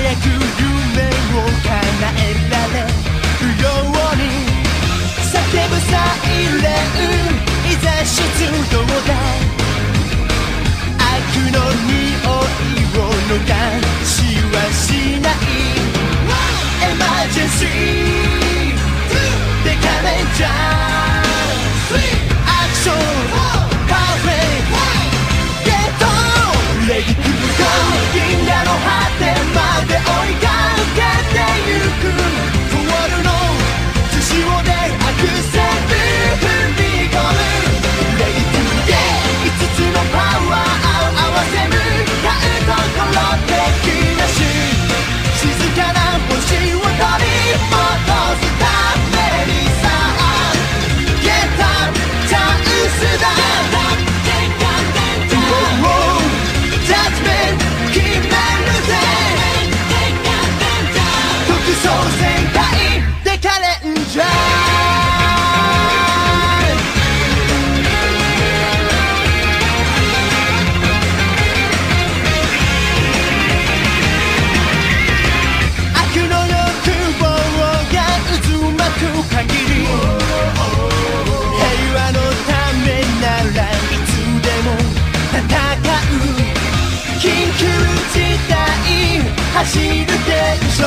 早く夢を叶えられるように叫ぶサイレンいざ出動だ悪の匂いを逃しはしないエマージェンシーデカレンジャーアクションパーフェクトゲットレディトゥゴー銀河の果てまで追いかけてゆくフォールの寿司をでアクセル踏み込むレディトゥゲー5つのパワーを合わせ向かうところ敵なし静かな星を取り戻すためにさゲッタチャンスだジャッジメント決めるぜ特捜戦隊デカレンジャー悪の欲望が渦巻く限り平和のためならいつでも戦う緊急事態走るテンション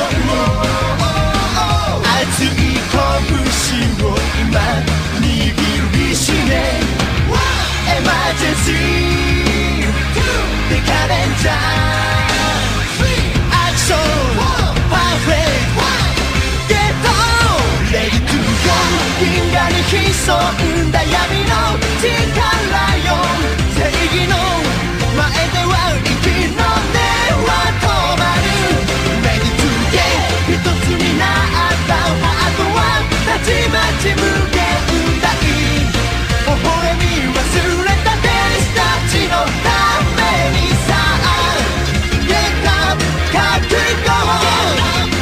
熱い拳を今握りしめエマージェンシーデカレンジャーアクションパーフェクトゲットレディトゥゴー銀河に潜んだ闇の力よ正義の前では息の根は止まるレディトゥゲー一つになったハートはたちまち無限大微笑み忘れた天使たちのためにさゲッタ勝っていこう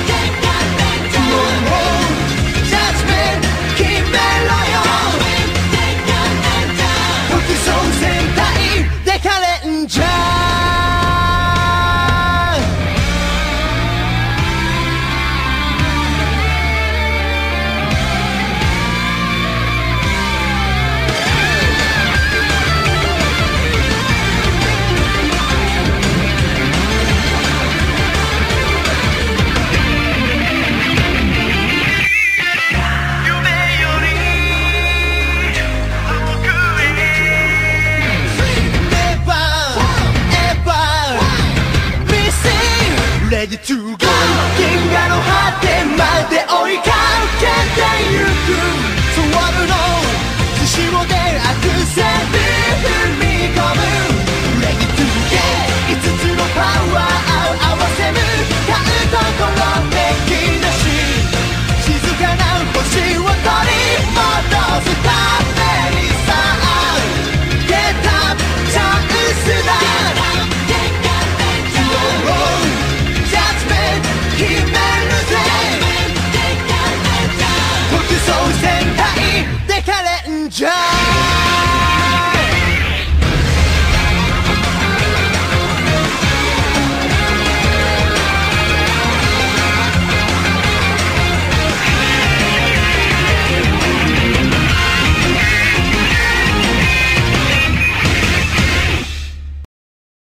ジャッジメント決めろよ特捜戦隊デカレンジャーレディトゥゴー銀河の果てまで追いかけてゆくソウルの寿司をでアクセル踏み込むレディトゥゲー5つのパワーを合わせ向かうところ敵なし静かな星を取り戻すためにさゲッタチャンスだ決めるぜ特捜戦隊デカレンジャー